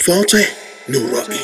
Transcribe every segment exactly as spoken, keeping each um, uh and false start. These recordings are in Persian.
فاتح نورانی.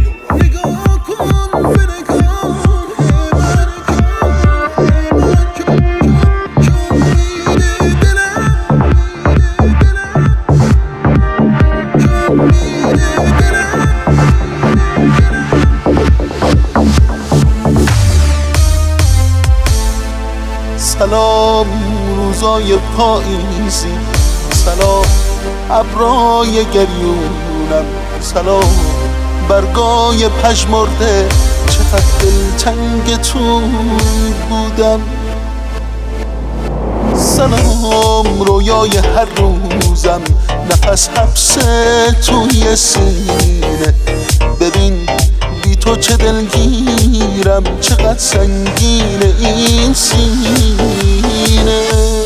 سلام روزای پاییزی، سلام ابرای گریونم، سلام برگای پژمرده، چقدر دلتنگتون بودم. سلام رویای هر روزم، نفس حبس توی سینه، ببین بی تو چه دلگیرم، چقدر سنگینه این سینه.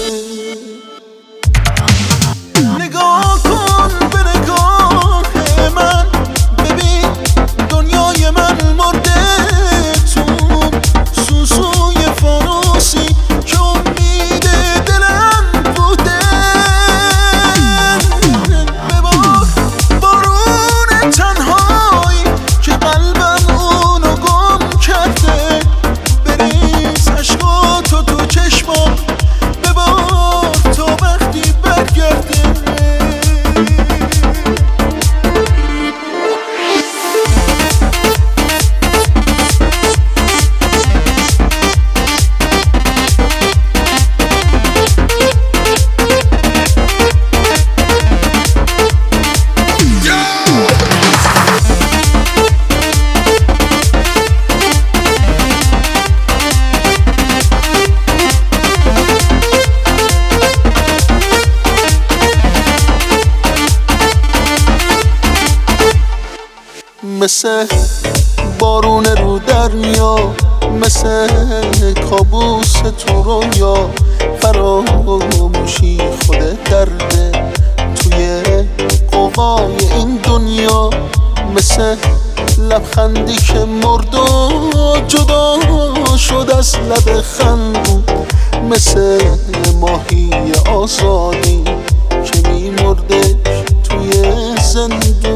نگاه کن به نگاه من، ببین دنیای من مرده تو سوسوی فانوسی که امید دلم بوده. ببار بارون تنهایی که قلبم اونو گم کرده، بریز عشقاتو تو چشمام، ببار تا وقتی برگرده. مثل بارون رو دریا، مثل کابوس تو رویا، فراموشی خود درده توی قوقای این دنیا. مثل لبخندی که مرد و جدا شد از لب خندون، مثل ماهی آزادی که میمرده توی زندون.